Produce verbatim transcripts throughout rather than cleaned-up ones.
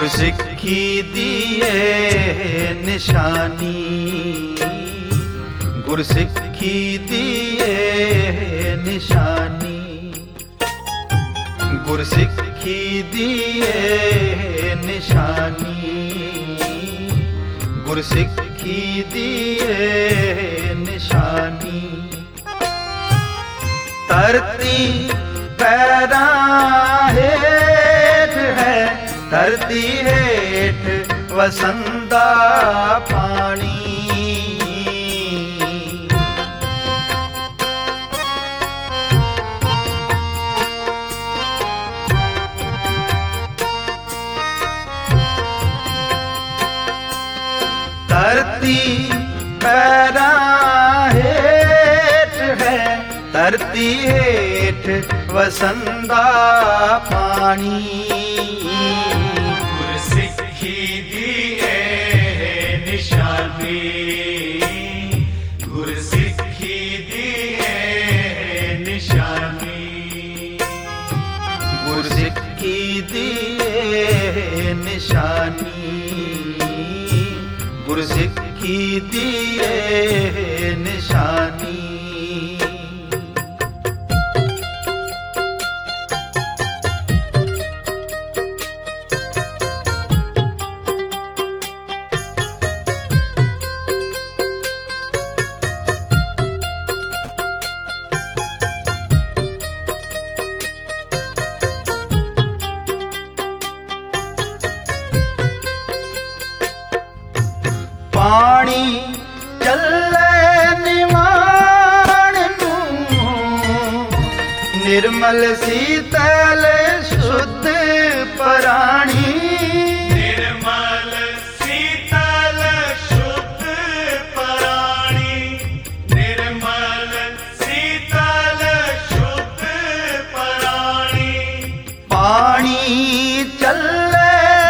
गुरसिक्खी दिए निशानी, गुरसिक्खी दिए निशानी, गुरसिक्खी दिए निशानी, गुरसिक्खी दिए निशानी। धरती पैरां हेठ है, धरती हेठ वसंदा पानी, धरती पैरां हेठ है, धरती हेठ वसंदा पानी। गुरसिक्खी दिए निशानी, गुरसिक्खी दिए निशानी, गुरसिक्खी दिए निशानी, गुरसिक्खी दिए निशानी। पानी चले निवाण नूं, निर्मल शीतल शुद्ध पराणी, निर्मल शीतल शुद्ध पराणी, निर्मल शीतल शुद्ध पराणी। पानी चले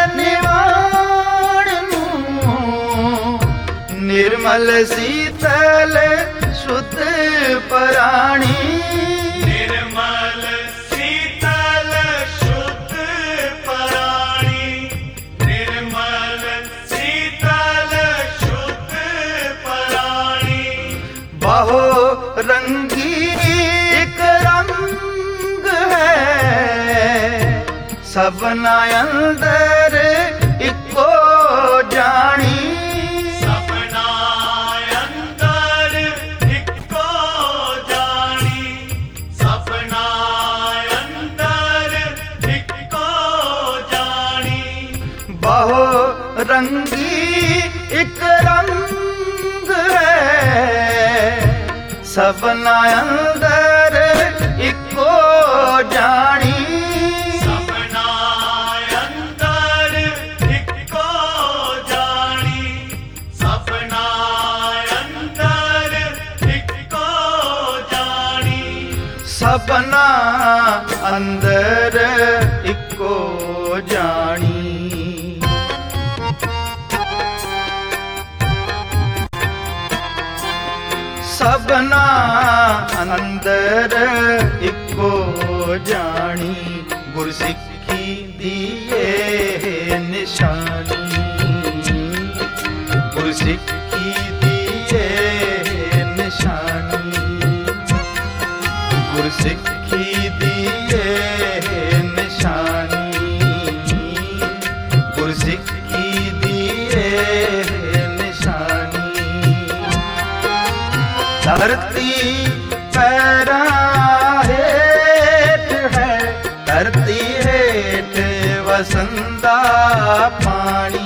निवाण नूं, निर्मल शीतल शुद्ध पराणी, निर्मल शीतल शुद्ध पराणी, निर्मल शीतल शुद्ध पराणी। बहु रंगी एक रंग है, सबना अंदर इको जानी, सपना अंदर इको जानी, सपना अंदर इको जानी। बहु रंगी एक रंग है, सबना अंदर इको जानी, सपना अंदर इको जानी, सपना अंदर इको जानी। सपना अंदर इको जानी। सबना अंदर इको जानी, गुरसिक्खी दिए निशानी, गुरसिक्खी दिए निशानी, गुरसिक्खी दिए निशानी, गुरसिक्खी दिए निशानी। धरती पैरां हेठ है, धरती हेठ वसंदा पानी,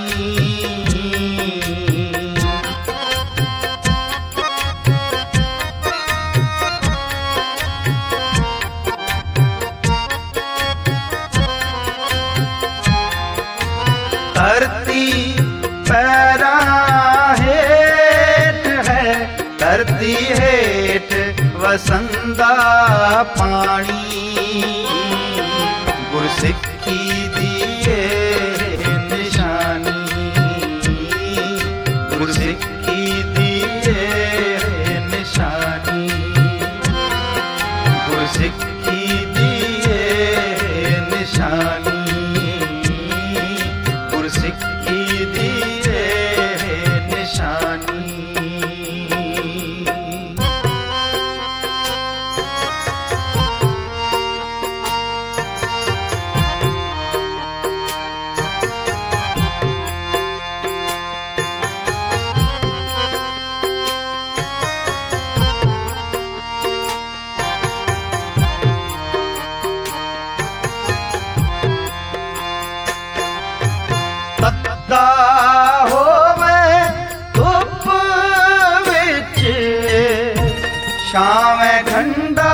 धरती पैरां हेठ है, धरती हेठ वसंदा पानी। गुरसिक्खी दिए निशानी, गुरसिक्खी दिए निशानी, गुरसिक्खी दिए निशानी, ਛਾਵੇਂ ਠੰਡਾ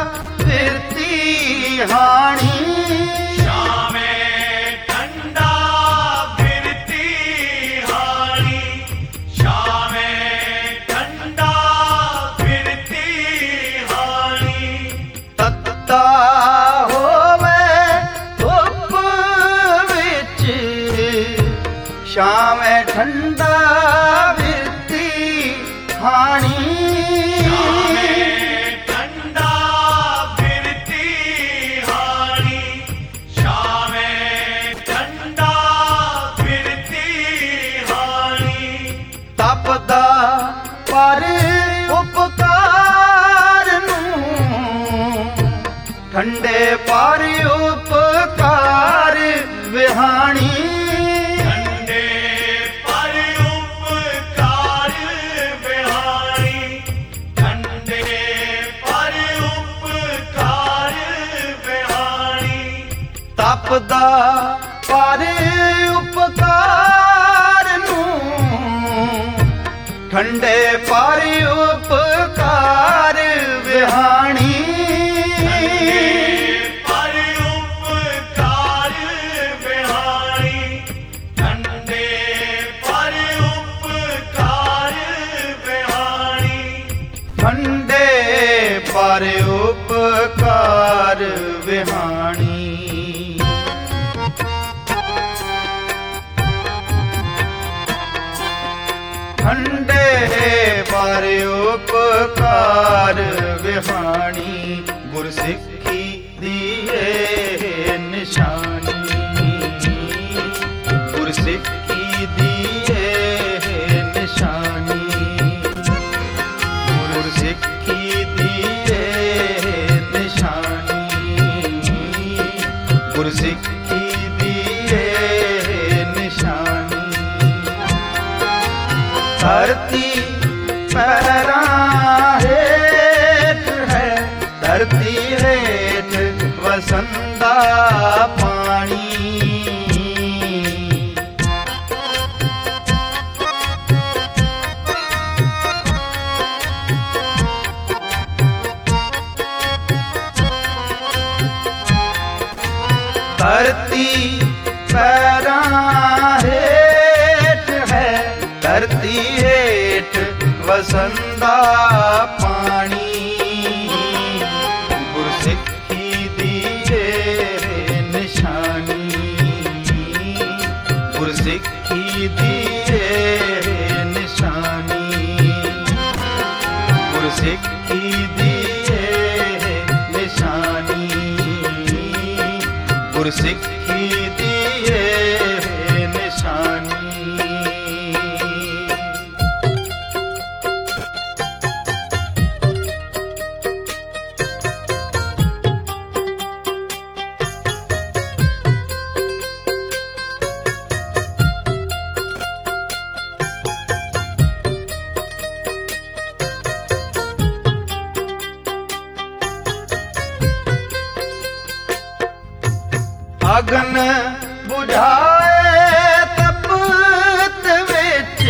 ਫਿਰਤੀ ਹਾਣੀ ਸ਼ਾਮੇ ਠੰਡਾ ਫਿਰਤੀ ਹਾਣੀ ਸ਼ਾਮੇ ਠੰਡਾ ਫਿਰਤੀ ਹਾਣੀ ਤੱਤਾ ਹੋਵੇ ਧੁੱਪ ਵਿੱਚ ਛਾਵੇਂ ਠੰਡਾ ਫਿਰਤੀ ਹਾਣੀ ਤਪਦਾ ਪਰ ਉਪਕਾਰ ਨੂੰ ਠੰਡੇ ਪਰ ਉਪਕਾਰ ਵਿਹਾਣੀ ਠੰਡੇ ਪਰ ਉਪਕਾਰ ਵਿਹਾਣੀ ਠੰਡੇ ਪਰ ਉਪਕਾਰ ਵਿਹਾਣੀ ਤਪਦਾ ਪਰ ਉਪਕਾਰ ਨੂੰ ਠੰਡੇ ਪਰ ਉਪਕਾਰ ਵਿਹਾਣੀ ਪਰ ਉਪਕਾਰ ਵਿਹਾਣੀ ਠੰਡੇ ਪਰ ਉਪਕਾਰ ਵਿਹਾਣੀ ਠੰਡੇ ਪਰ ਉਪਕਾਰ ਵਿਹਾਣੀ ਠੰਡੇ ਪਰ ਉਪਕਾਰ ਵਿਹਾਣੀ ਗੁਰਸਿੱਖੀ ਦੀ ਏ ਨਿਸ਼ਾਨੀ ਗੁਰਸਿੱਖੀ ਦੀ ਏ ਨਿਸ਼ਾਨੀ ਗੁਰਸਿੱਖੀ ਦੀ ਏ ਨਿਸ਼ਾਨੀ ਗੁਰਸਿੱਖੀ ਦੀ ਏ ਨਿਸ਼ਾਨੀ ਧਰਤੀ ਪੈਰਾਂ ਹੇਠ ਹੈ ਧਰਤੀ ਹੇਠ ਵਸੰਦਾ ਪਾਣੀ ਧਰਤੀ ਪੈਰਾਂ ਹੇਠ ਹੈ ਧਰਤੀ ਹੇਠ ਵਸੰਦਾ ਪਾਣੀ ਗੁਰਸਿੱਖੀ ਦੀ ਏ ਨਿਸ਼ਾਨੀ ਗੁਰਸਿੱਖੀ ਦੀ ਏ ਨਿਸ਼ਾਨੀ ਗੁਰਸਿੱਖੀ ਦੀ ਏ ਨਿਸ਼ਾਨੀ ਗੁਰਸਿੱਖੀ ਦੀ ਏ ਨਿਸ਼ਾਨੀ ਅਗਨ ਬੁਝਾਏ ਤਪਤ ਵਿੱਚ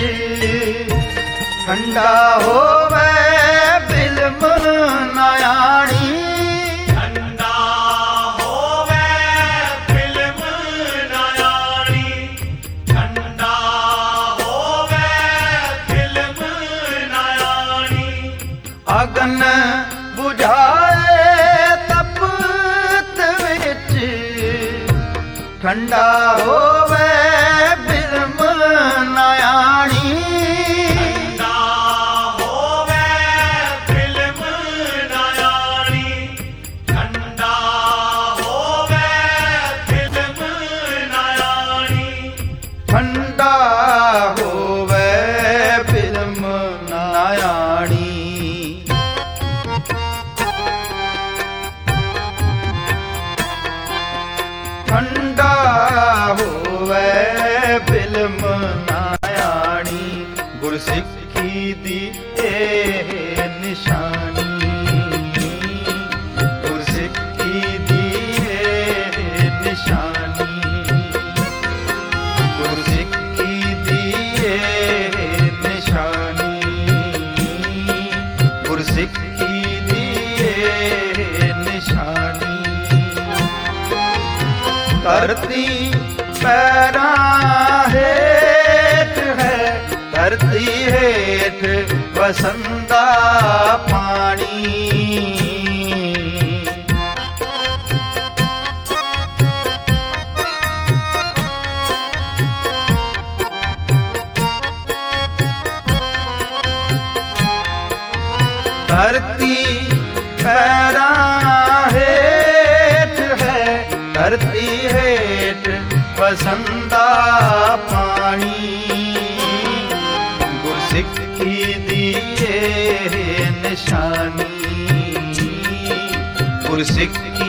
ਠੰਡਾ ਹੋਵੇ ਬਿਲਮ ਨਿਆਣੀ ਠੰਡਾ ਹੋਵੇ ਫਿਲਮ ਨਿਆਣੀ ਠੰਡਾ ਹੋਵੇ ਫਿਲਮ ਨਿਆਣੀ ਅਗਨ ਬੁਝਾਏ ਤਪਤ ਵਿੱਚ ਠੰਡਾ ਹੋਵੇ ਬਿਲਮ ਨਿਆਣੀ ਠੰਡਾ ਹੋਵੇ ਫਿਲਮ ਨਿਆਣੀ ਠੰਡਾ ਹੋਵੇ ਫਿਲਮ ਨਿਆਣੀ ਠੰਡਾ ਹੋਵੇ ਬਿਲਮ ਨਿਆਣੀ ਠੰਡਾ ਹੋਵੇ ਬਿਲਮ ਨਿਆਣੀ ਗੁਰਸਿੱਖੀ ਦੀ ਏ ਨਿਸ਼ਾਨੀ ਗੁਰਸਿੱਖੀ ਦੀ ਏ ਨਿਸ਼ਾਨੀ ਗੁਰਸਿੱਖੀ ਦੀ ਏ ਨਿਸ਼ਾਨੀ ਗੁਰਸਿੱਖੀ धरती पैरां हेठ है, धरती हेठ वसंदा पानी। धरती पैरां हेठ है, धरती हेठ वसंदा पानी। गुरसिक्खी दी ए निशानी, गुरसिक्खी